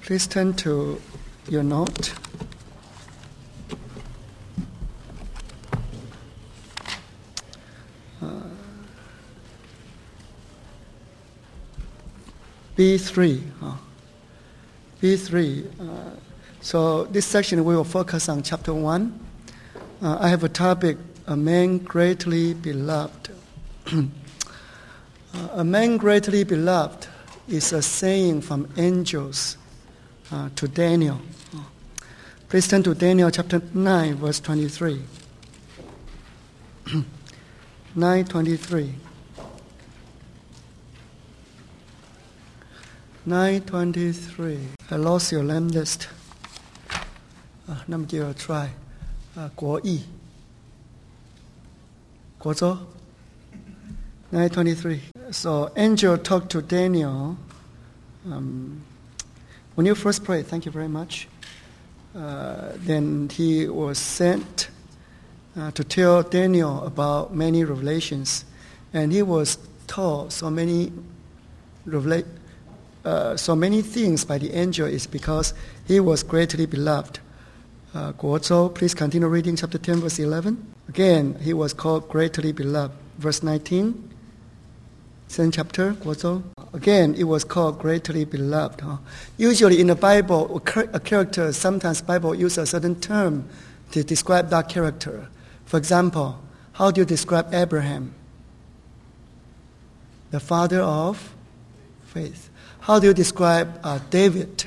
Please turn to your note. B3. B3. So this section we will focus on chapter 1. I have a topic, a man greatly beloved. A man greatly beloved is a saying from angels to Daniel. Please turn to Daniel chapter 9, verse 23. 9:23. 9:23. I lost your lamb list. 那么就要 try 国义国州 9:23. So angel talked to Daniel. When you first pray, thank you very much. Then he was sent to tell Daniel about many revelations, and he was told so many things by the angel is because he was greatly beloved. Guo Zhou, please continue reading chapter 10, verse 11. Again, he was called greatly beloved. Verse 19, same chapter, Guo Zhou. Again, it was called greatly beloved. Usually in the Bible, a character, sometimes Bible uses a certain term to describe that character. For example, how do you describe Abraham? The father of faith. How do you describe David?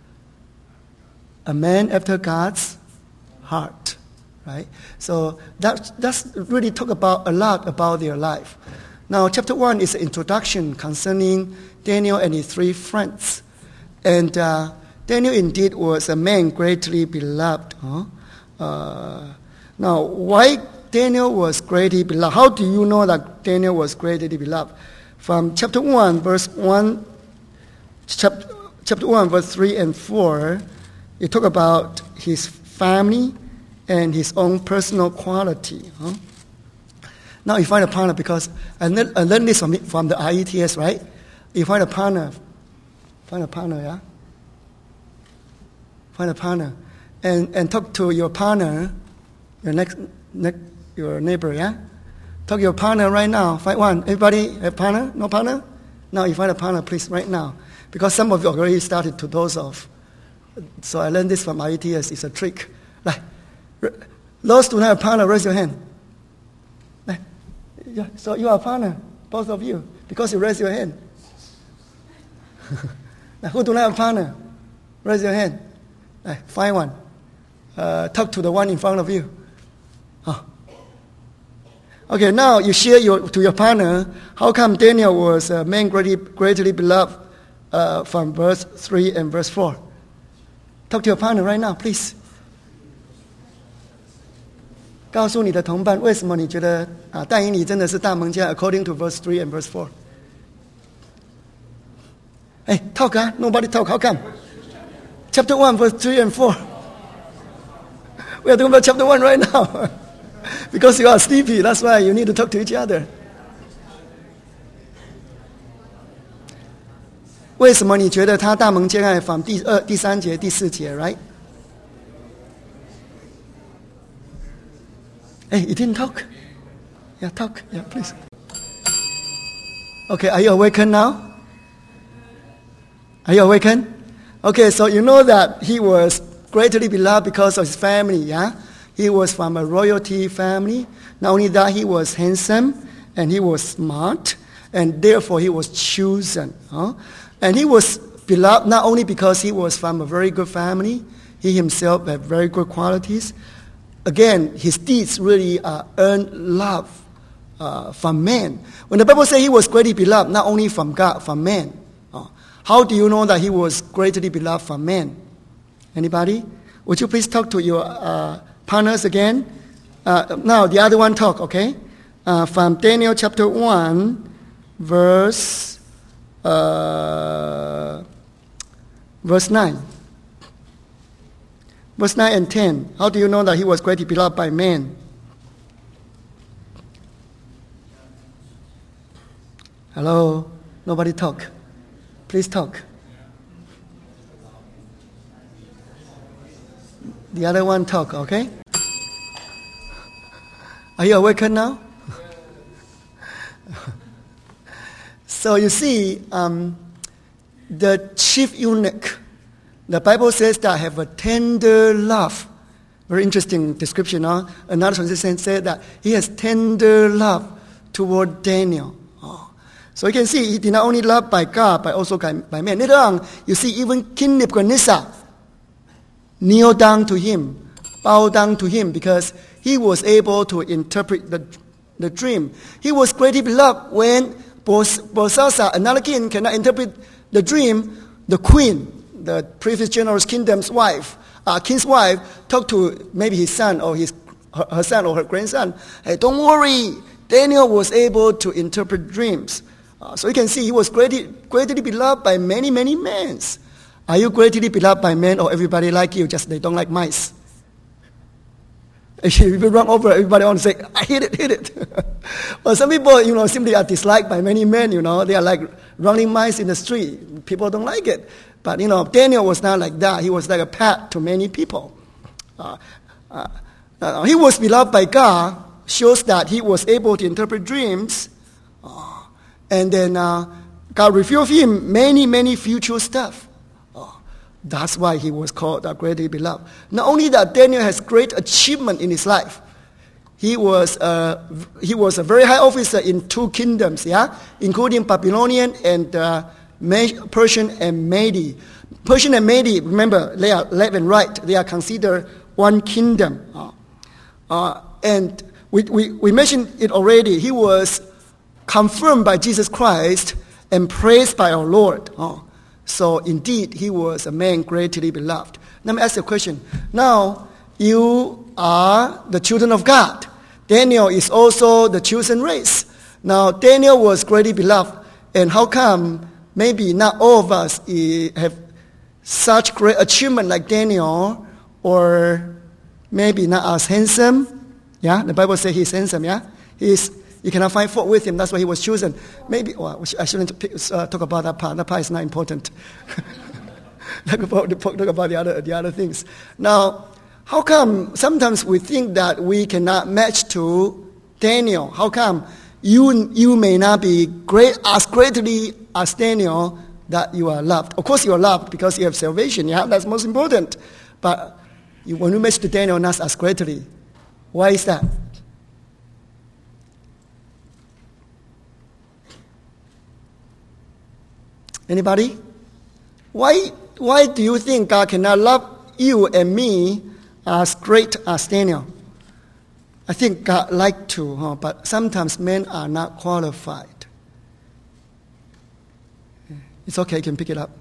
A man after God's heart, right? So that's really talk about a lot about their life. Now, chapter 1 is an introduction concerning Daniel and his three friends. And Daniel indeed was a man greatly beloved. Now, why Daniel was greatly beloved? How do you know that Daniel was greatly beloved? From chapter 1, verse 1, chapter 1, verse 3 and 4, it talk about his family and his own personal quality. Now you find a partner, because I learned this from the IETS, right? You find a partner, yeah? Find a partner. And talk to your partner, your neighbor, yeah? Talk to your partner right now. Find one. Everybody have partner? No partner? Now you find a partner, please, right now. Because some of you already started to doze off. So I learned this from IETS. It's a trick. Like, those do not have a partner, raise your hand. Yeah, so you are a partner, both of you, because you raise your hand. Now, who do not have a partner? Raise your hand. Find one. Talk to the one in front of you. Okay, now you share to your partner how come Daniel was a man greatly beloved from verse 3 and verse 4. Talk to your partner right now, please. 告诉你的同伴，为什么你觉得但以理真的是大蒙家 according to verse 3 and verse 4. Hey, talk, nobody talk. How come? Chapter 1, verse 3 and 4. We are talking about chapter 1 right now. Because you are sleepy, that's why you need to talk to each other. 为什么你觉得他大蒙接爱 from 第3节、第4节 right? Hey, you didn't talk? Yeah, talk. Yeah, please. Okay, are you awakened now? Are you awakened? Okay, so you know that he was greatly beloved because of his family, yeah? He was from a royalty family. Not only that, he was handsome and he was smart, and therefore he was chosen. And he was beloved not only because he was from a very good family, he himself had very good qualities. Again, his deeds really earned love from men. When the Bible says he was greatly beloved, not only from God, from men. How do you know that he was greatly beloved from men? Anybody? Would you please talk to your partners again? Now, the other one talk, okay? From Daniel chapter 1, verse 9. Verse 9 and 10. How do you know that he was greatly beloved by men? Hello? Nobody talk. Please talk. the other one talk, okay? Are you awakened now? So you see, the chief eunuch, the Bible says that have a tender love. Very interesting description. Another translation said that he has tender love toward Daniel. So you can see he did not only love by God, but also by man. Later on, you see even King Nebuchadnezzar kneel down to him, bow down to him, because he was able to interpret the dream. He was greatly beloved when Belshazzar, another king, cannot interpret the dream. The queen, the previous general's king's wife, talked to maybe his son or her son or her grandson. Hey, don't worry, Daniel was able to interpret dreams. So you can see he was greatly beloved by many, many men. Are you greatly beloved by men, or everybody like you, just they don't like mice? If you run over, everybody wants to say, I hit it. Well, some people, simply are disliked by many men, They are like running mice in the street. People don't like it. But, Daniel was not like that. He was like a pet to many people. He was beloved by God, shows that he was able to interpret dreams. And then God revealed him many, many future stuff. That's why he was called greatly beloved. Not only that, Daniel has great achievement in his life. He was a very high officer in 2 kingdoms, including Babylonian and Persian and Mede. Persian and Mede, remember, they are left and right. They are considered one kingdom. And we mentioned it already. He was confirmed by Jesus Christ and praised by our Lord. So indeed, he was a man greatly beloved. Let me ask you a question. Now, you are the children of God. Daniel is also the chosen race. Now, Daniel was greatly beloved. And how come maybe not all of us have such great achievement like Daniel, or maybe not as handsome? Yeah, the Bible says he's handsome, yeah? You cannot find fault with him. That's why he was chosen. Maybe, I shouldn't talk about that part. That part is not important. talk about the other things. Now, how come sometimes we think that we cannot match to Daniel? How come you may not be greatly as Daniel that you are loved? Of course you are loved because you have salvation. Yeah, that's most important. But when you match to Daniel, not as greatly. Why is that? Anybody? Why do you think God cannot love you and me as great as Daniel? I think God like to, but sometimes men are not qualified. It's okay, you can pick it up.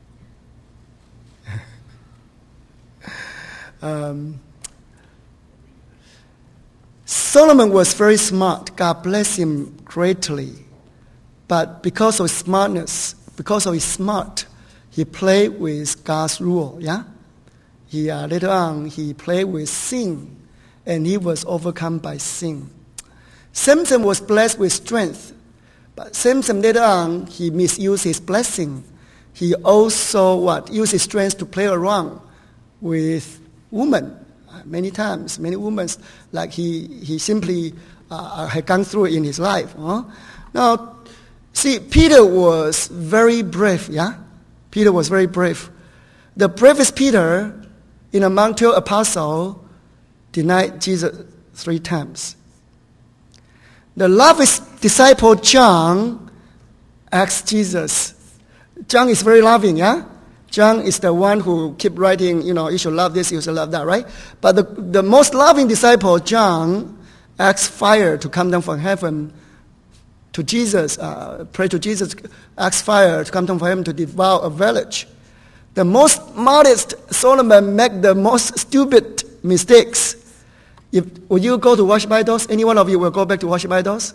Solomon was very smart. God bless him greatly. But because of smartness, because of his smart, he played with God's rule, yeah? Later on, he played with sin, and he was overcome by sin. Samson was blessed with strength, but Samson later on, he misused his blessing. He also, used his strength to play around with women many times, many women, like he simply had gone through in his life. Now, see, Peter was very brave, yeah? Peter was very brave. The bravest Peter, in among 12 apostles, denied Jesus 3 times. The lovest disciple, John, asked Jesus. John is very loving, yeah? John is the one who keep writing, you should love this, you should love that, right? But the most loving disciple, John, asked fire to come down from heaven to Jesus, pray to Jesus, ask fire to come down for him to devour a village. The most modest Solomon make the most stupid mistakes. Would you go to worship idols? Any one of you will go back to worship idols?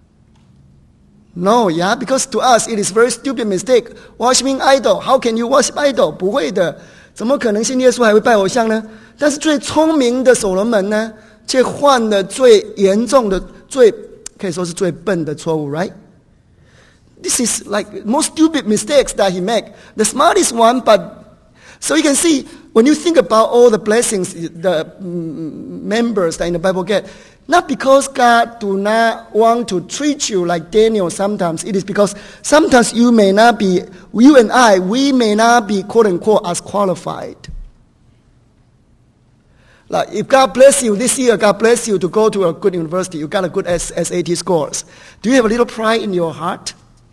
No, yeah, because to us it is very stupid mistake. Worshiping idol, how can you worship idol? 不会的，怎么可能信耶稣还会拜偶像呢？但是最聪明的所罗门呢，却犯了最严重的可以说是最笨的错误 right? This is like most stupid mistakes that he make. The smartest one, but so you can see when you think about all the blessings the members that in the Bible get, not because God do not want to treat you like Daniel sometimes. It is because sometimes you and I, we may not be quote unquote as qualified. Like if God bless you this year, God bless you to go to a good university, you got a good SAT scores. Do you have a little pride in your heart?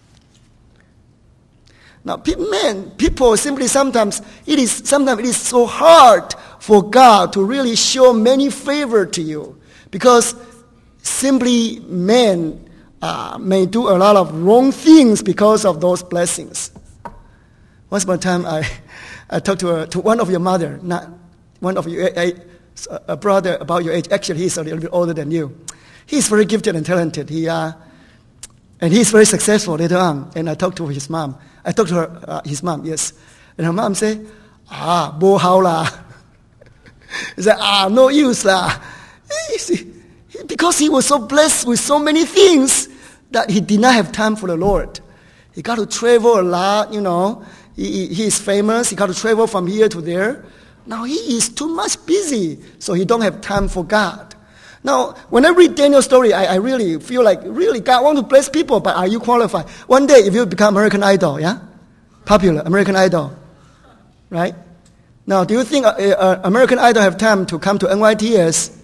Now, people simply sometimes it is so hard for God to really show many favor to you because simply men may do a lot of wrong things because of those blessings. Once upon a time, I talked to one of your mother, not one of you. A brother about your age. Actually, he's a little bit older than you. He's very gifted and talented. And he's very successful later on. And I talked to his mom. I talked to her, his mom, yes. And her mom said, bo hao la. He said, no use la. Because he was so blessed with so many things that he did not have time for the Lord. He got to travel a lot, He is famous. He got to travel from here to there. Now he is too much busy, so he don't have time for God. Now, when I read Daniel's story, I really feel like, really, God wants to bless people, but are you qualified? One day, if you become American Idol, popular, American Idol, right? Now, do you think American Idol have time to come to NYTS?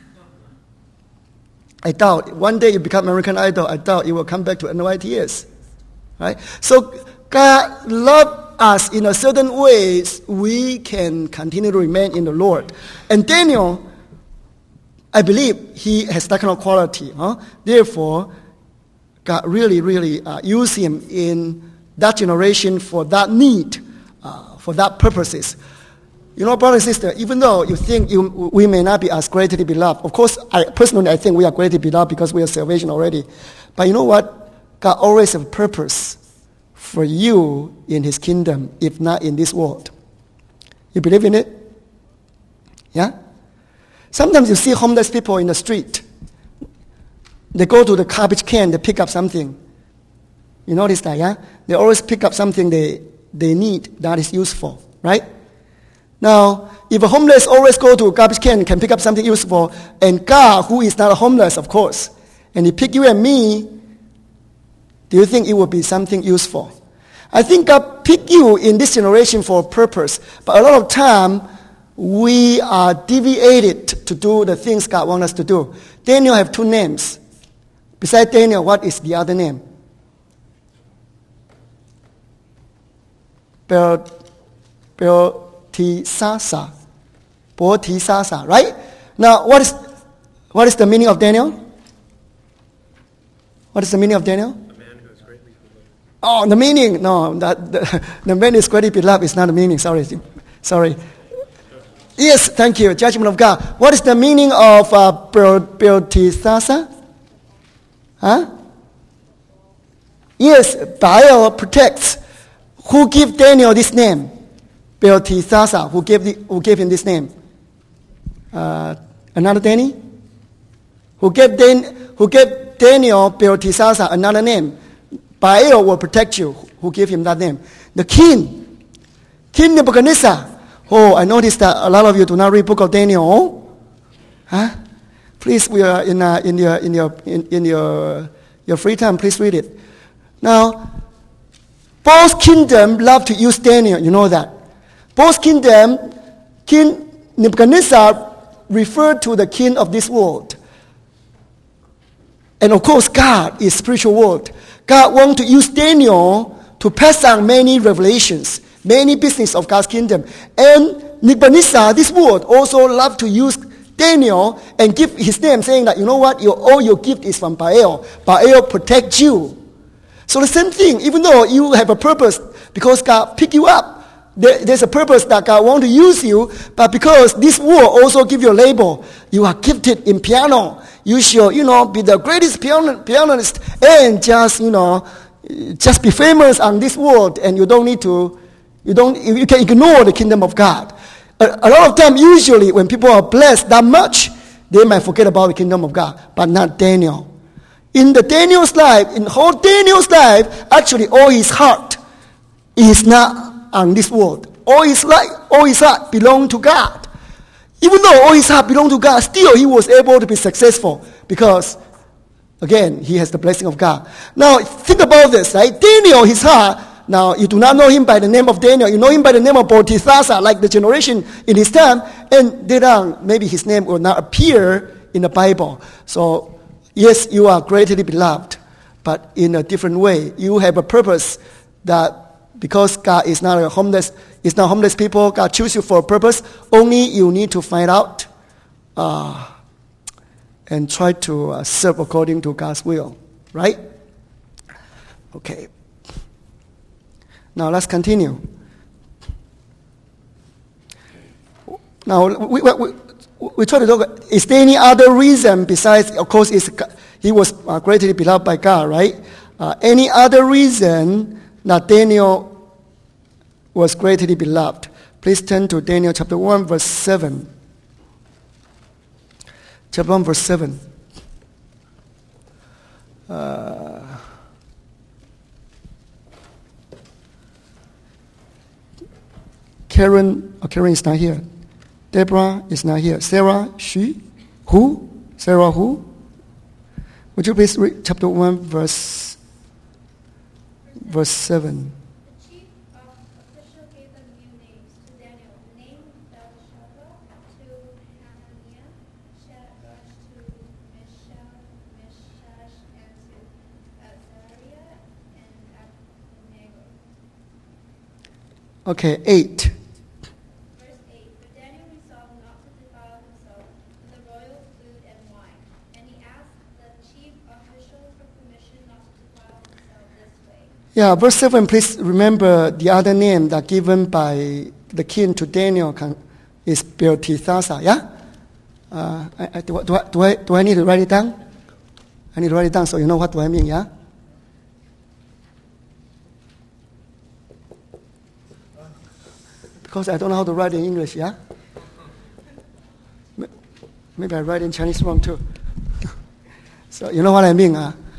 I doubt. One day you become American Idol, I doubt you will come back to NYTS, right? So, God loves us in a certain ways, we can continue to remain in the Lord. And Daniel, I believe he has that kind of quality. Therefore, God really, really used him in that generation for that need, for that purposes. Brother and sister, even though you think we may not be as greatly beloved, of course, I think we are greatly beloved because we have salvation already. But you know what? God always has a purpose for you in his kingdom, if not in this world. You believe in it? Yeah? Sometimes you see homeless people in the street. They go to the garbage can, they pick up something. You notice that, yeah? They always pick up something they need that is useful, right? Now, if a homeless always go to a garbage can and can pick up something useful, and God, who is not a homeless, of course, and he pick you and me, do you think it will be something useful? I think God picked you in this generation for a purpose, but a lot of time we are deviated to do the things God wants us to do. Daniel have two names. Besides Daniel, what is the other name? Belteshazzar. Belteshazzar, right? Now, what is the meaning of Daniel? What is the meaning of Daniel? Oh, the meaning. No, the man is greatly beloved is not the meaning. Sorry. Yes, thank you. Judgment of God. What is the meaning of Belteshazzar? Yes, Baal protects. Who gave Daniel this name? Belteshazzar. Who gave him this name? Another Danny? Who gave Daniel Belteshazzar another name? Baal will protect you. Who gave him that name? The king Nebuchadnezzar. Oh, I noticed that a lot of you do not read Book of Daniel. Please, we are in your free time. Please read it. Now, both kingdoms love to use Daniel. You know that. Both kingdom, King Nebuchadnezzar referred to the king of this world. And of course, God is spiritual world. God wants to use Daniel to pass on many revelations, many business of God's kingdom. And Nebuchadnezzar, this world, also love to use Daniel and give his name, saying that, you know what, all your gift is from Baal. Baal protect you. So the same thing, even though you have a purpose, because God picked you up, there's a purpose that God wants to use you, but because this world also give you a label, you are gifted in piano. You should, be the greatest pianist and just be famous on this world, and you can ignore the kingdom of God. A lot of time, usually, when people are blessed that much, they might forget about the kingdom of God, but not Daniel. In Daniel's life, actually all his heart is not on this world. all his life, all his heart belonged to God. Even though all his heart belonged to God, still he was able to be successful because, again, he has the blessing of God. Now, think about this, right? Daniel, his heart, now you do not know him by the name of Daniel. You know him by the name of Belteshazzar, like the generation in his time. And later on, maybe his name will not appear in the Bible. So, yes, you are greatly beloved, but in a different way. You have a purpose that because God is not homeless people, God chooses you for a purpose. Only you need to find out and try to serve according to God's will, right? Okay. Now let's continue. Now we try to talk. Is there any other reason besides? Of course, he was greatly beloved by God, right? Any other reason that Daniel was greatly beloved? Please turn to Daniel chapter 1, verse 7. Chapter 1, verse 7. Karen is not here. Deborah is not here. Sarah, she? Who? Sarah, who? Would you please read chapter 1, verse 7. Okay, 8. Verse 8. But Daniel resolved not to defile himself with the royal food and wine, and he asked the chief official for permission not to defile himself this way. Yeah, verse 7, please remember the other name that given by the king to Daniel is Belteshazzar, yeah? Do I need to write it down? I need to write it down so you know what do I mean, yeah? Because I don't know how to write in English, yeah? Maybe I write in Chinese wrong too. So you know what I mean?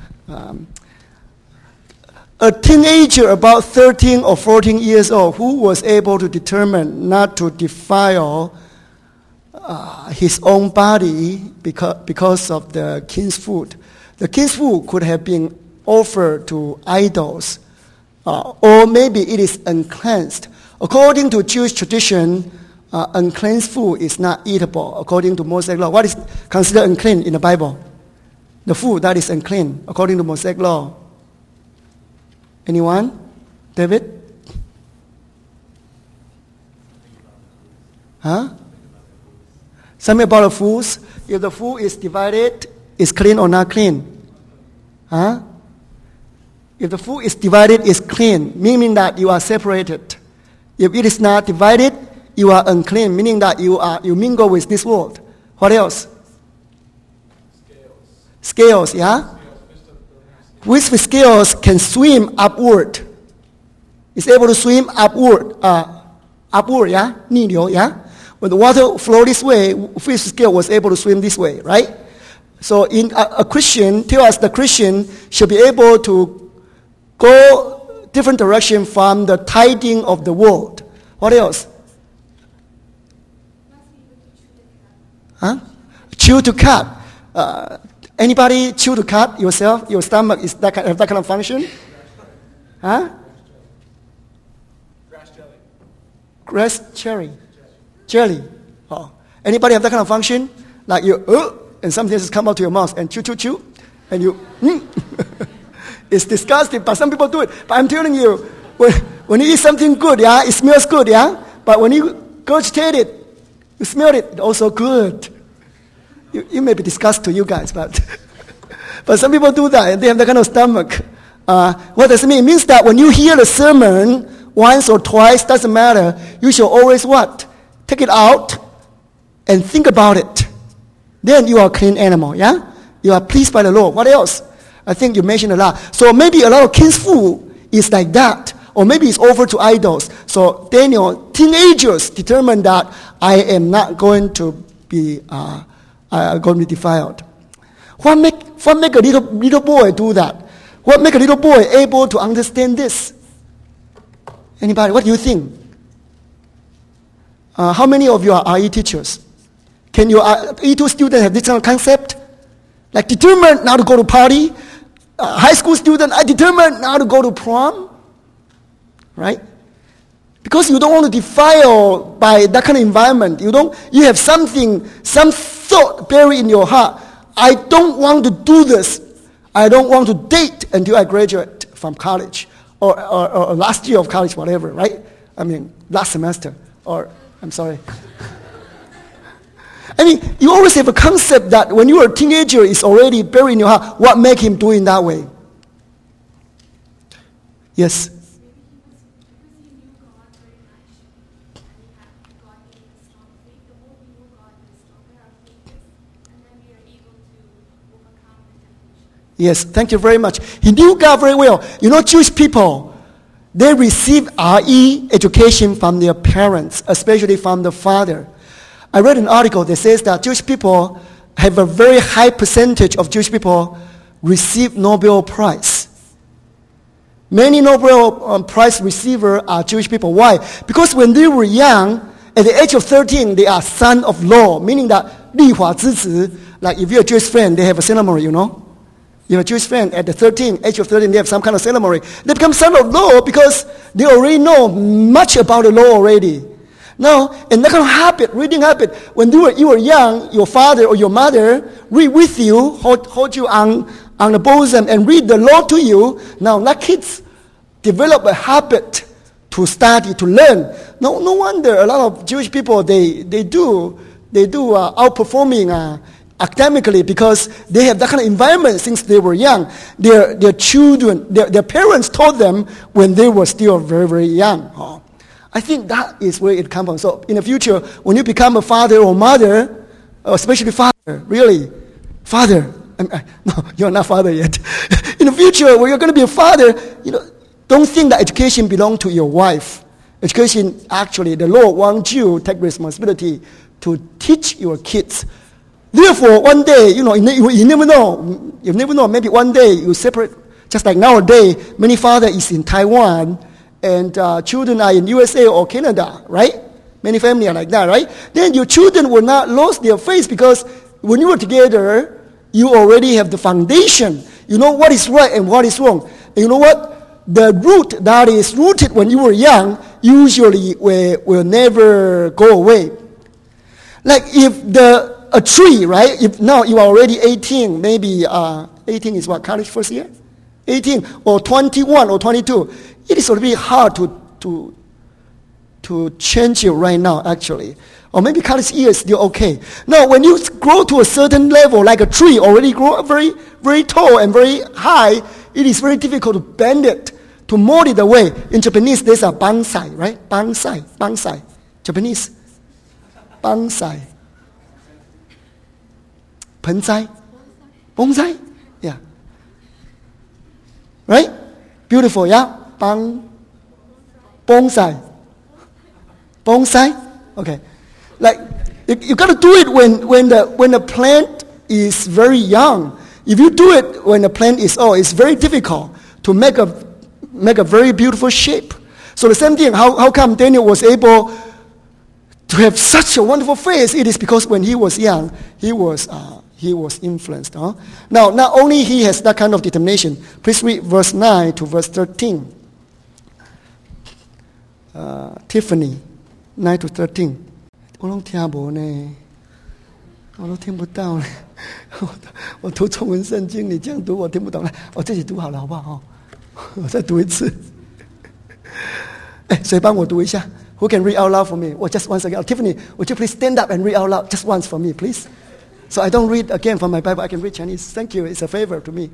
A teenager about 13 or 14 years old who was able to determine not to defile his own body because of the king's food. The king's food could have been offered to idols, or maybe it is uncleansed. According to Jewish tradition, unclean food is not eatable according to Mosaic law. What is considered unclean in the Bible? The food that is unclean according to Mosaic law. Anyone? David? Huh? Something about the foods. If the food is divided, is clean or not clean? Huh? If the food is divided, is clean, meaning that you are separated. If it is not divided, you are unclean, meaning that you mingle with this world. What else? Scales, yeah? Which with scales can swim upward. It's able to swim upward, yeah? 逆流, yeah? When the water flow this way, fish scale was able to swim this way, right? So in a Christian, tell us the Christian should be able to go different direction from the tiding of the world. What else? Huh? Chew to cut. Anybody chew to cut yourself? Your stomach is that kind of function? Huh? Grass cherry. Jelly. Oh. Anybody have that kind of function? Like you, and something just come out to your mouth and chew, and you, It's disgusting, but some people do it. But I'm telling you, when you eat something good, yeah, it smells good, yeah? But when you regurgitate it, you smell it, it's also good. You may be disgusting to you guys, but some people do that, and they have that kind of stomach. What does it mean? It means that when you hear the sermon once or twice, doesn't matter, you should always what? Take it out and think about it. Then you are a clean animal, yeah? You are pleased by the Lord. What else? I think you mentioned a lot. So maybe a lot of king's food is like that. Or maybe it's over to idols. So Daniel, teenagers determined that I am not going to be defiled. What make a little boy do that? What make a little boy able to understand this? Anybody? What do you think? How many of you are RE teachers? Can your E2 student have this kind of concept? Like determined now to go to party. High school student, I determined now to go to prom. Right? Because you don't want to defile by that kind of environment. You have some thought buried in your heart. I don't want to do this. I don't want to date until I graduate from college. Or last year of college, whatever, right? I mean, last semester. I'm sorry. I mean, you always have a concept that when you are a teenager, it's already buried in your heart. What make him do it that way? Yes? Yes, thank you very much. He knew God very well. You know, Jewish people, they receive RE education from their parents, especially from the father. I read an article that says that Jewish people have a very high percentage of Jewish people receive Nobel Prize. Many Nobel Prize receivers are Jewish people. Why? Because when they were young, at the age of 13, they are son of law, meaning that 立法之子, like if you're a Jewish friend, they have a ceremony, you know. You have a Jewish friend at the age of 13, they have some kind of ceremony. They become son of law because they already know much about the law already. Now, and that kind of habit, reading habit, when you were young, your father or your mother read with you, hold you on the bosom and read the law to you. Now, that kids develop a habit to study, to learn. No wonder a lot of Jewish people, they do outperforming academically because they have that kind of environment since they were young. Their children, their parents taught them when they were still very, very young. I think that is where it comes from. So in the future, when you become a father or mother, especially father, really, father, no, you're not father yet. In the future, when you're going to be a father, don't think that education belongs to your wife. Education, actually, the Lord wants you to take responsibility to teach your kids. Therefore, one day, you never know, maybe one day you separate, just like nowadays, many fathers is in Taiwan, and children are in USA or Canada, right? Many families are like that, right? Then your children will not lose their faith because when you were together, you already have the foundation. You know what is right and what is wrong. And you know what? The root that is rooted when you were young usually will never go away. Like if a tree, right? If now you are already 18, maybe 18 is what, college first year? 18 or 21 or 22. It is already hard to change it right now, actually. Or maybe college year is still okay. Now, when you grow to a certain level, like a tree already grow very, very tall and very high, it is very difficult to bend it, to mold it away. In Japanese, there's a bonsai, right? Bonsai. Japanese. Bonsai. Bonsai? Yeah. Right? Beautiful, yeah? Bonsai. Okay. Like you got to do it when the plant is very young. If you do it when the plant is old, it's very difficult to make a very beautiful shape. So the same thing. How come Daniel was able to have such a wonderful face? It is because when he was young, he was influenced. Now, not only he has that kind of determination. Please read verse 9 to verse 13. Tiffany, 9 to 13. 我都听不呢，我都听不到呢。我读中文圣经，你这样读我听不懂了。我自己读好了，好不好？我再读一次。谁帮我读一下 ？Who can read out loud for me? Or just once again. Tiffany, would you please stand up and read out loud just once for me, please? So I don't read again from my Bible. I can read Chinese. Thank you. It's a favor to me.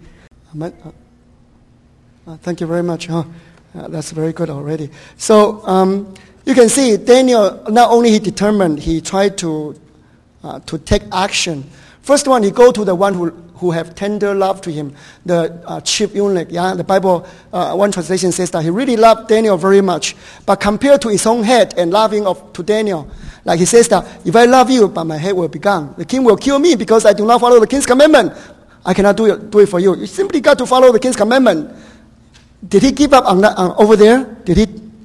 Thank you very much. That's very good already. So you can see Daniel, not only he determined, he tried to take action. First one, he go to the one who have tender love to him, the chief eunuch. Yeah, the Bible, one translation says that he really loved Daniel very much. But compared to his own head and loving to Daniel, like he says that, if I love you, but my head will be gone. The king will kill me because I do not follow the king's commandment. I cannot do it for you. You simply got to follow the king's commandment. Did he give up on over there? Did he?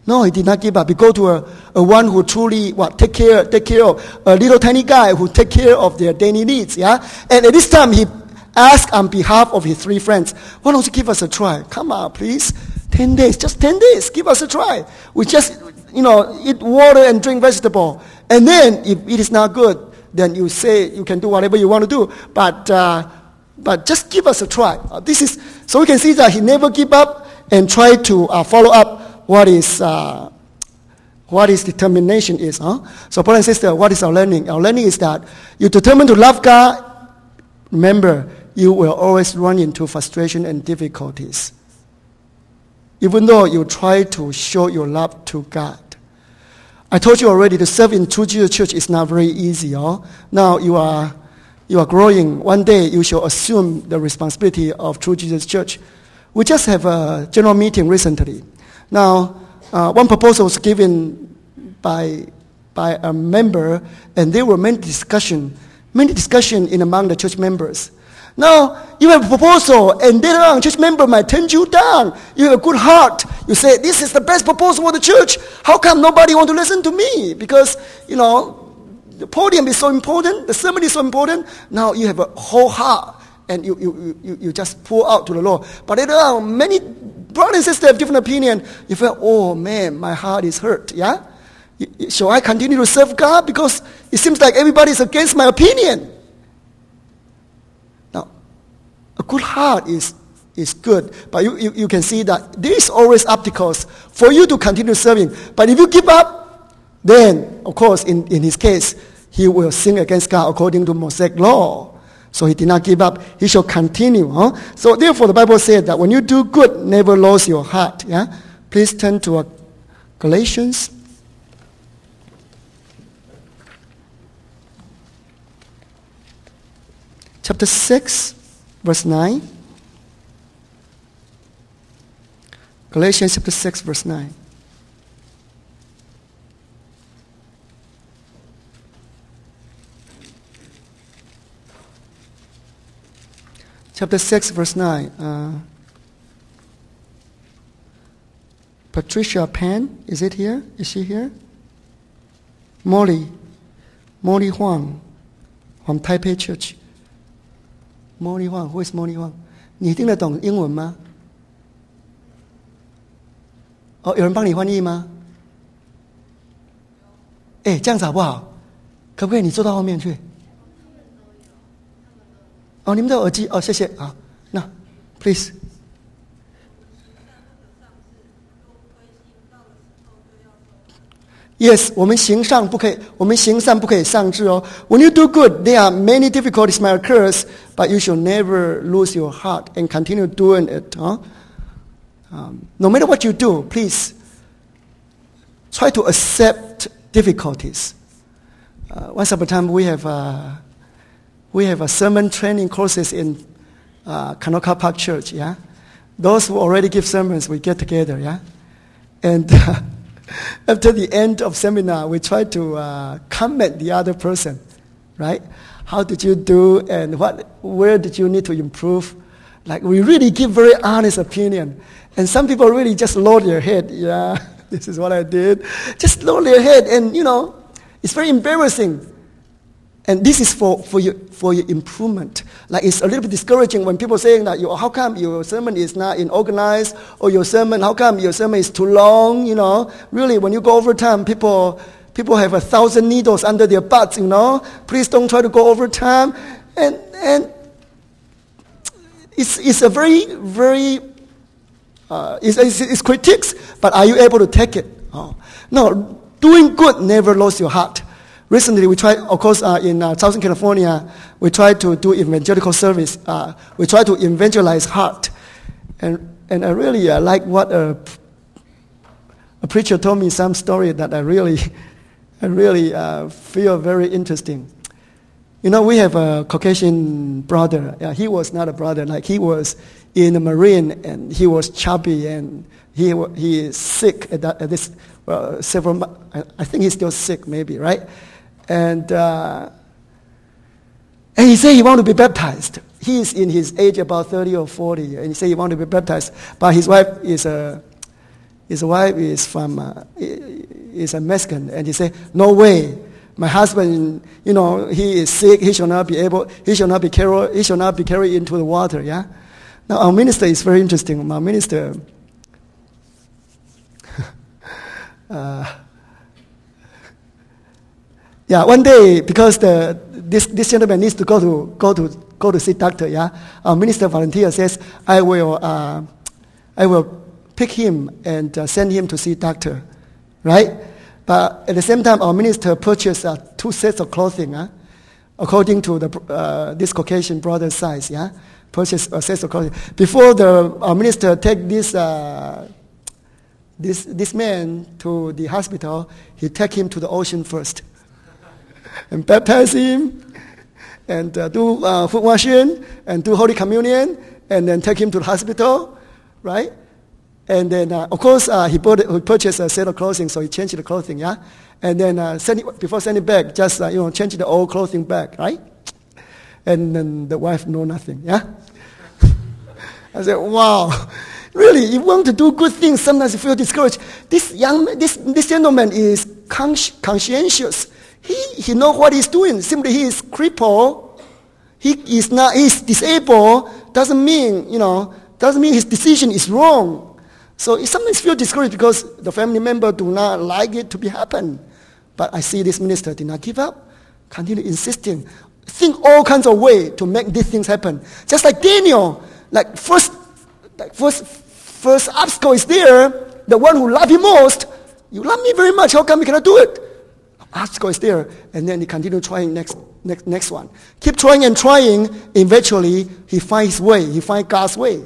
No, he did not give up. He go to a one who truly take care of a little tiny guy who take care of their daily needs. Yeah, and at this time he asked on behalf of his 3 friends, "Why don't you give us a try? Come on, please. 10 days, just 10 days. Give us a try. We just eat water and drink vegetable, and then if it is not good, then you say you can do whatever you want to do. But just give us a try." So we can see that he never give up and try to follow up what his determination is. So brother and sister, what is our learning? Our learning is that you determine to love God. Remember, you will always run into frustration and difficulties, even though you try to show your love to God. I told you already, to serve in True Jesus Church is not very easy. Now you are growing. One day you shall assume the responsibility of True Jesus Church. We just have a general meeting recently. Now, one proposal was given by a member, and there were many discussion in among the church members. Now, you have a proposal, and later on, church member might turn you down. You have a good heart. You say, "This is the best proposal for the church. How come nobody want to listen to me?" Because, the podium is so important, the sermon is so important. Now you have a whole heart, and you just pour out to the Lord. But later on, many brothers and sisters have different opinion. You feel, "Oh man, my heart is hurt." Yeah? Shall I continue to serve God? Because it seems like everybody is against my opinion. Now, a good heart is good, but you can see that there is always obstacles for you to continue serving. But if you give up, then, of course, in his case, he will sin against God according to Mosaic law. So he did not give up. He shall continue. So therefore, the Bible said that when you do good, never lose your heart. Yeah? Please turn to Galatians. Chapter 6, verse 9. Galatians chapter 6, verse 9. Chapter 6, verse 9. Patricia Pan, is it here? Is she here? Molly Huang from Taipei Church. Molly Huang, who is Molly Huang? 你听得懂英文吗？有人帮你翻译吗？这样子好不好？可不可以你坐到后面去？你们都有耳机？谢谢。好，那 please。Yes, 我们行善不可以丧志哦。When you do good, there are many difficulties might occur, but you should never lose your heart and continue doing it. No matter what you do, please try to accept difficulties. Once upon a time, we have a sermon training courses in Kanoka Park Church. Yeah, those who already give sermons, we get together. Yeah, and after the end of seminar, we try to comment the other person, right? How did you do, and where did you need to improve? Like, we really give very honest opinion. And some people really just lower their head. Yeah, this is what I did. Just lower their head, and it's very embarrassing. And this is for your improvement. Like, it's a little bit discouraging when people saying that, how come your sermon is not organized, or how come your sermon is too long? Really, when you go over time, people have 1,000 needles under their butts. Please don't try to go over time. And it's a very, very it's critiques. But are you able to take it? No, doing good never lose your heart. Recently, we tried, of course, in Southern California, we tried to do evangelical service. We tried to evangelize heart. And I really like what a preacher told me some story that I really feel very interesting. We have a Caucasian brother. He was not a brother. Like, he was in the Marine, and he was chubby, and he is sick at this several months. I think he's still sick, maybe, right? And he said he wanted to be baptized. He is in his age about 30 or 40, and he said he wanted to be baptized. But his wife is a His wife is a Mexican, and he said, "No way, my husband, he is sick. He shall not be carried into the water." Yeah. Now our minister is very interesting. Our minister, one day because this gentleman needs to go to see doctor. Yeah. Our minister volunteer says, I will pick him and send him to see doctor, right? But at the same time, our minister purchased 2 sets of clothing, according to this Caucasian brother's size. Yeah, purchased a set of clothing. Before our minister take this man to the hospital, he take him to the ocean first, and baptize him, and do foot washing, and do Holy Communion, and then take him to the hospital, right? And then, of course, he purchased a set of clothing, so he changed the clothing, yeah? And then before sending it back, just, change the old clothing back, right? And then the wife know nothing, yeah? I said, wow, really, you want to do good things, sometimes you feel discouraged. This gentleman is conscientious. He knows what he's doing. Simply he is crippled. He's disabled. Doesn't mean his decision is wrong. So it sometimes feel discouraged because the family member do not like it to be happen. But I see this minister did not give up, continue insisting, think all kinds of way to make these things happen. Just like Daniel, first obstacle is there, the one who love him most. You love me very much. How come you cannot do it? Obstacle is there, and then he continue trying next one. Keep trying and trying. Eventually, he finds his way. He finds God's way.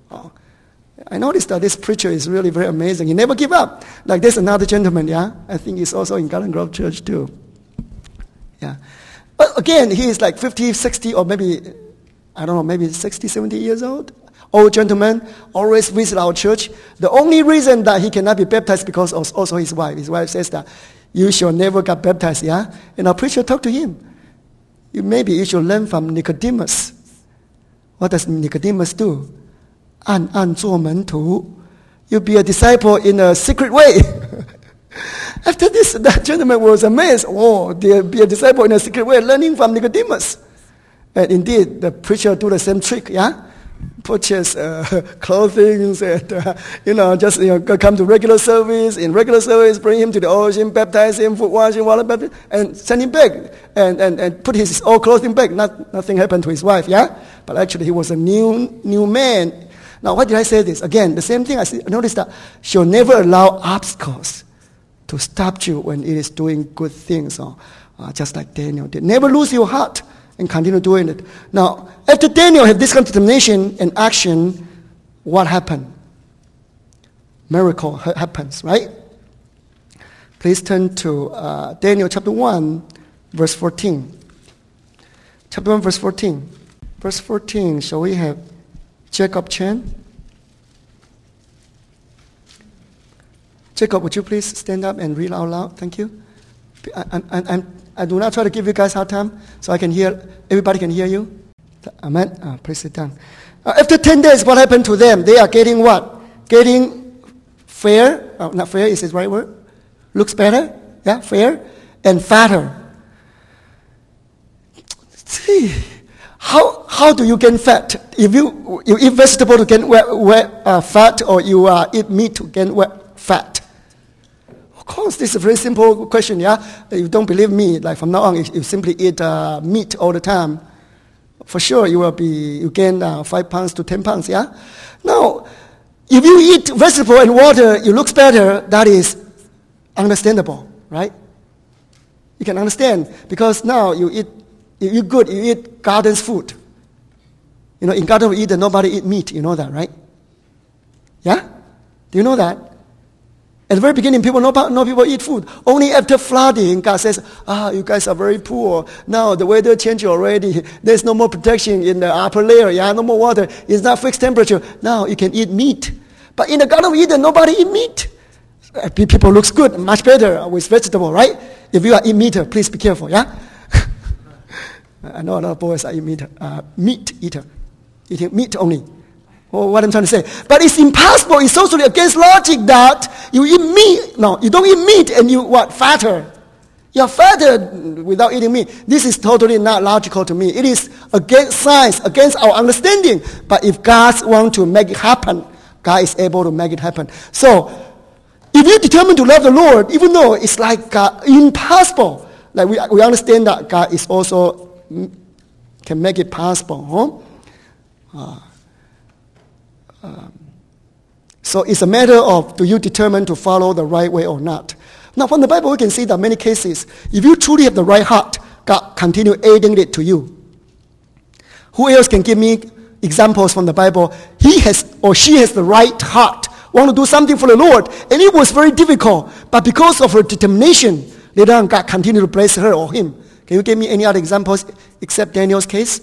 I noticed that this preacher is really very amazing. He never give up. Like there's another gentleman, yeah? I think he's also in Garden Grove Church too. Yeah. But again, he is like 50, 60, or maybe 60, 70 years old. Old gentleman, always visit our church. The only reason that he cannot be baptized because of also his wife. His wife says that, you shall never get baptized, yeah? And our preacher talked to him. Maybe you should learn from Nicodemus. What does Nicodemus do? 暗做门徒. You be a disciple in a secret way. After this, that gentleman was amazed. Oh, they be a disciple in a secret way, learning from Nicodemus. And indeed, the preacher do the same trick, yeah? Purchase clothing and, just come to regular service. In regular service, bring him to the ocean, baptize him, foot washing, water baptism, and send him back. And put his old clothing back. Nothing happened to his wife, yeah? But actually, he was a new man. Now, why did I say this? Again, the same thing. I noticed that she'll never allow obstacles to stop you when it is doing good things, or just like Daniel did. Never lose your heart and continue doing it. Now, after Daniel had this kind of determination and action, what happened? Miracle happens, right? Please turn to Daniel chapter 1, verse 14. Chapter 1, verse 14. Verse 14, shall we have Jacob Chen? Jacob, would you please stand up and read out loud? Thank you. I do not try to give you guys hard time, so I can hear, everybody can hear you. Amen. Please sit down. After 10 days, what happened to them? They are getting what? Getting fair. Not fair, is this the right word? Looks better. Yeah, fair. And fatter. See, how do you gain fat? If you eat vegetable to gain fat, or you eat meat to gain fat? Of course, this is a very simple question, yeah? You don't believe me, like from now on, if you simply eat meat all the time, for sure you gain 5 pounds to 10 pounds, yeah? Now, if you eat vegetable and water, you look better, that is understandable, right? You can understand, because now you eat garden's food. In Garden of Eden, nobody eat meat, you know that, right? Yeah? Do you know that? At the very beginning, people no people eat food. Only after flooding, God says, you guys are very poor. Now the weather changed already. There's no more protection in the upper layer. Yeah, no more water. It's not fixed temperature. Now you can eat meat. But in the Garden of Eden, nobody eat meat. People looks good, much better with vegetable, right? If you are eat meat, please be careful, yeah? I know a lot of boys are meat eater. Eating meat only. what I'm trying to say. But it's impossible. It's totally against logic that you eat meat. No, you don't eat meat and you fatter. You're fatter without eating meat. This is totally not logical to me. It is against science, against our understanding. But if God wants to make it happen, God is able to make it happen. So, if you determine to love the Lord, even though it's like impossible, like we understand that God is also can make it possible. So it's a matter of, do you determine to follow the right way or not? Now, from the Bible, we can see that many cases, if you truly have the right heart, God continue aiding it to you. Who else can give me examples from the Bible? He has or she has the right heart, want to do something for the Lord, and it was very difficult, but because of her determination, later on God continued to bless her or him. Can you give me any other examples except Daniel's case?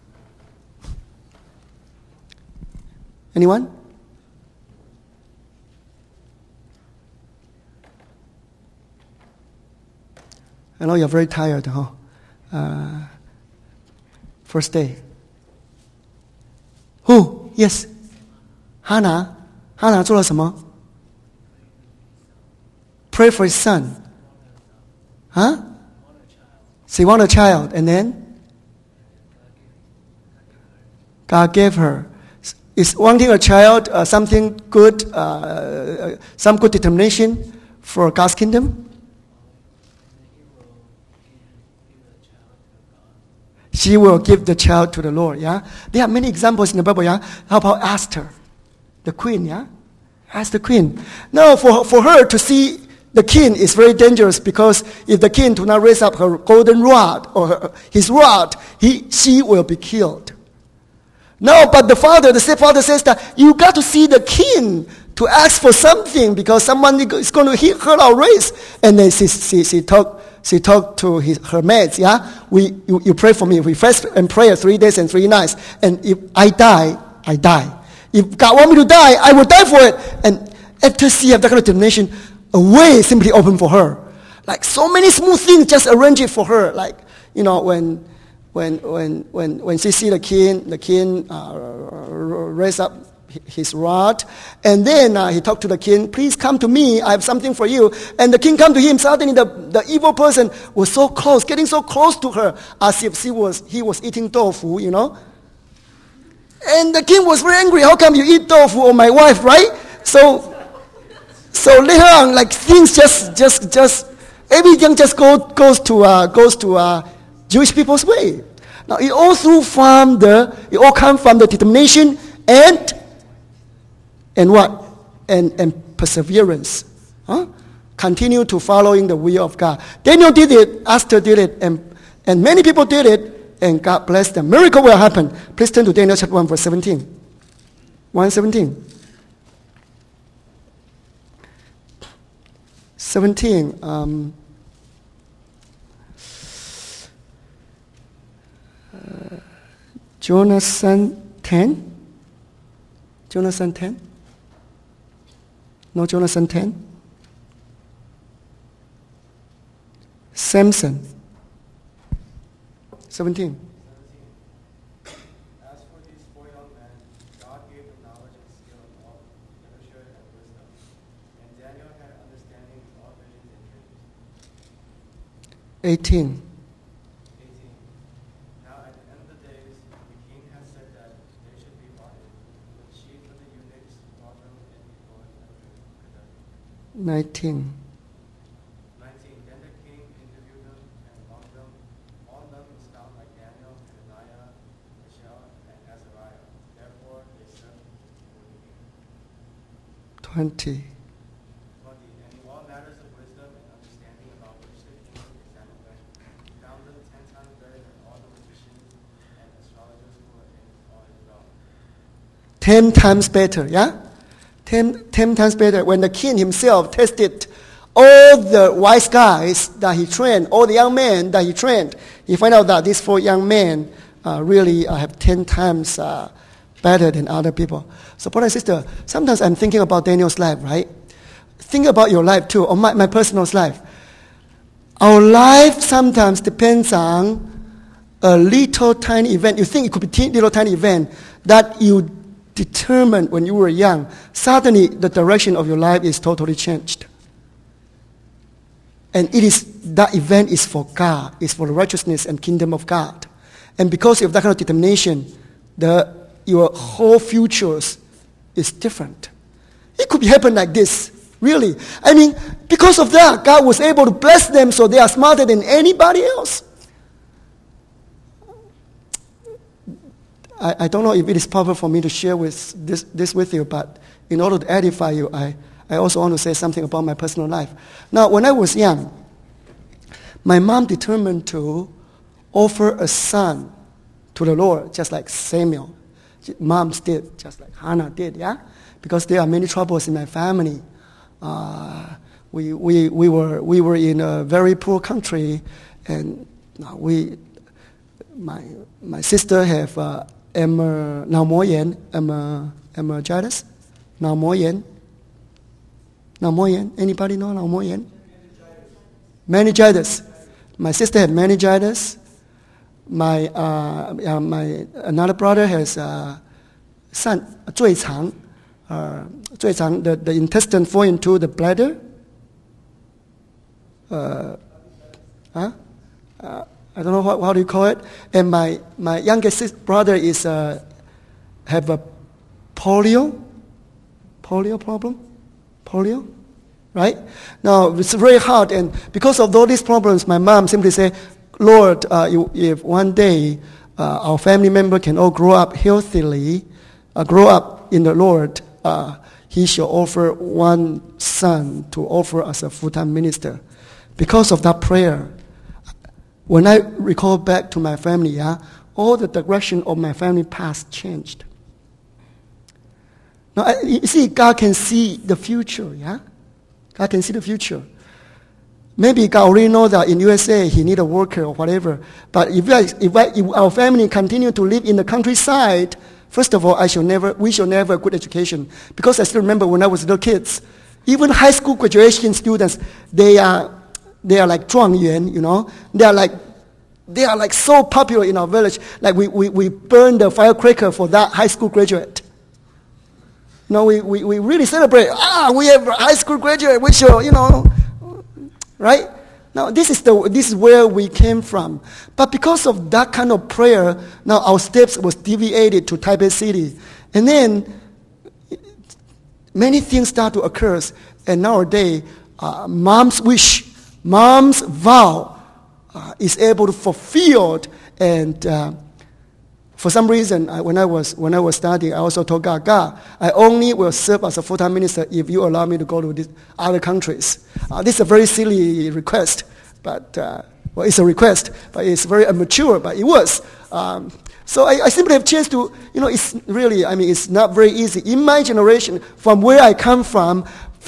Anyone? I know you're very tired, huh? First day. Who? Yes. Hannah. Hannah 做了什么? Pray for his son. Huh? She wanted a child, and then? God gave her. Is wanting a child something good, some good determination for God's kingdom? She will give the child to the Lord, yeah? There are many examples in the Bible, yeah? How about Esther, the queen, yeah? Ask the queen. Now, for her to see the king is very dangerous, because if the king do not raise up her golden rod or his rod, she will be killed. No, but the stepfather says that you got to see the king to ask for something, because someone is going to hit her our race. And then she talked to her mates, yeah? You pray for me. We fast and pray 3 days and 3 nights. And if I die, I die. If God wants me to die, I will die for it. And after she have that kind of determination, a way simply opened for her. Like so many smooth things just arrange it for her. Like, you know, when she see the king raise up his rod, and then he talked to the king, please come to me, I have something for you. And the king come to him, suddenly the evil person was so close, getting so close to her, as if he was eating tofu, you know. And the king was very angry, how come you eat tofu on my wife, right? So later on, like things just everything just goes to Jewish people's way. Now it all comes from the determination and what? And perseverance. Huh? Continue to following the will of God. Daniel did it, Esther did it, and many people did it, and God blessed them. Miracle will happen. Please turn to Daniel chapter 1, verse 17. 1:17. 17. Jonathan 10? Jonathan 10? No, Jonathan 10? Samson 17. As for these 4 young men, God gave them knowledge and skill in all literature and wisdom. And Daniel had understanding in all visions and dreams. 18. Now at the end of the days, the king has said that they should be brought in, the chief of the eunuchs brought them in before Nebuchadnezzar. 19. 19. Then the king interviewed them, and among them, all none was found like Daniel, Hananiah, Mishael, and Azariah. Therefore they served before the king. 20. 20. And in all matters of wisdom and understanding about which the king examined them, he found them 10 times better than all the magicians and astrologers who were in all his realm. 10 times better, yeah? 10 times better. When the king himself tested all the wise guys that he trained, all the young men that he trained, he found out that these 4 young men really have 10 times better than other people. So brother and sister, sometimes I'm thinking about Daniel's life, right? Think about your life too, or my personal life. Our life sometimes depends on a little tiny event. You think it could be little tiny event that you determined when you were young, suddenly the direction of your life is totally changed. And that event is for God, is for the righteousness and kingdom of God. And because of that kind of determination, your whole future is different. It could happen like this, really. I mean, because of that, God was able to bless them so they are smarter than anybody else. I don't know if it is proper for me to share this with you, but in order to edify you, I also want to say something about my personal life. Now, when I was young, my mom determined to offer a son to the Lord, just like Samuel. Moms did, just like Hannah did, yeah? Because there are many troubles in my family. We were in a very poor country, and my sister have meningitis. Anybody know meningitis? My sister had meningitis. My another brother has 最长 the intestine fall into the bladder. I don't know how do you call it. And my youngest brother is have a polio problem. Polio, right? Now it's very hard, and because of all these problems, my mom simply say, Lord, if one day our family member can all grow up healthily, grow up in the Lord, he shall offer one son to offer as a full-time minister. Because of that prayer, when I recall back to my family, all the direction of my family past changed. Now, you see, God can see the future, yeah? God can see the future. Maybe God already know that in USA he need a worker or whatever. But if our family continue to live in the countryside, first of all, we shall never have a good education. Because I still remember when I was little kids, even high school graduation students, they are like 状元, you know. They are like so popular in our village. Like we burn the firecracker for that high school graduate. No, we really celebrate. We have a high school graduate. We shall, right? Now this is where we came from. But because of that kind of prayer, now our steps was deviated to Taipei City, and then many things start to occur. And nowadays, mom's wish, mom's vow, is able to fulfill, and for some reason, when I was studying, I also told God, I only will serve as a full-time minister if you allow me to go to these other countries. This is a very silly request, but it's a request, but it's very immature, but it was. So I simply have chance to, it's really, it's not very easy. In my generation, from where I come from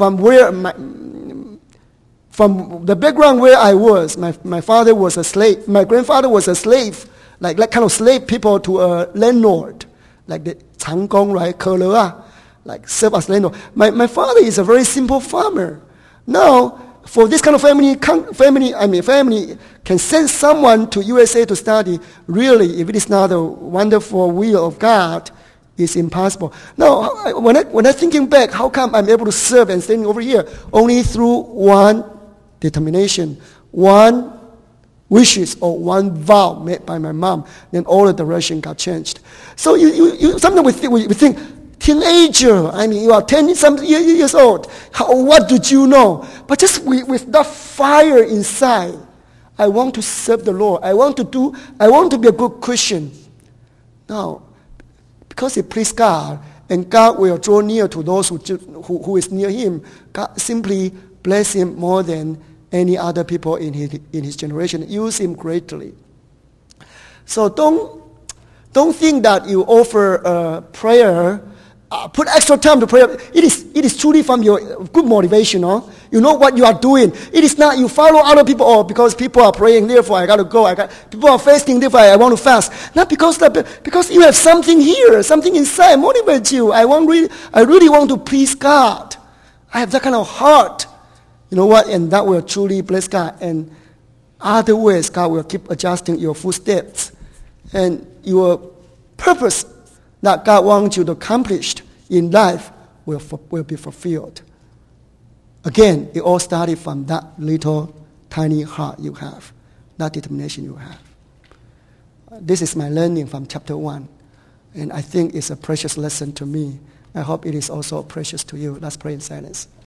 the background where I was, my father was a slave, my grandfather was a slave, like kind of slave people to a landlord, like the 长工, right, 可勒啊, like serve as landlord. My father is a very simple farmer. Now, for this kind of family can send someone to USA to study. Really, if it is not a wonderful will of God, it's impossible. Now, when I thinking back, how come I'm able to serve and standing over here? Only through one determination, one wishes or one vow made by my mom, then all the direction got changed. So you sometimes we think, teenager, you are 10-something years old. What did you know? But just with that fire inside, I want to serve the Lord. I want to be a good Christian. Now, because it pleased God, and God will draw near to those who is near Him, God simply bless him more than any other people in his generation. Use him greatly. So don't think that you offer prayer, put extra time to pray. It is truly from your good motivation. You know what you are doing. It is not you follow other people, because people are praying, therefore I got to go. People are fasting, therefore I want to fast. Not because you have something here, something inside motivates you. I really want to please God. I have that kind of heart. You know what? And that will truly bless God. And other ways, God will keep adjusting your footsteps. And your purpose that God wants you to accomplish in life will be fulfilled. Again, it all started from that little tiny heart you have, that determination you have. This is my learning from chapter 1, and I think it's a precious lesson to me. I hope it is also precious to you. Let's pray in silence.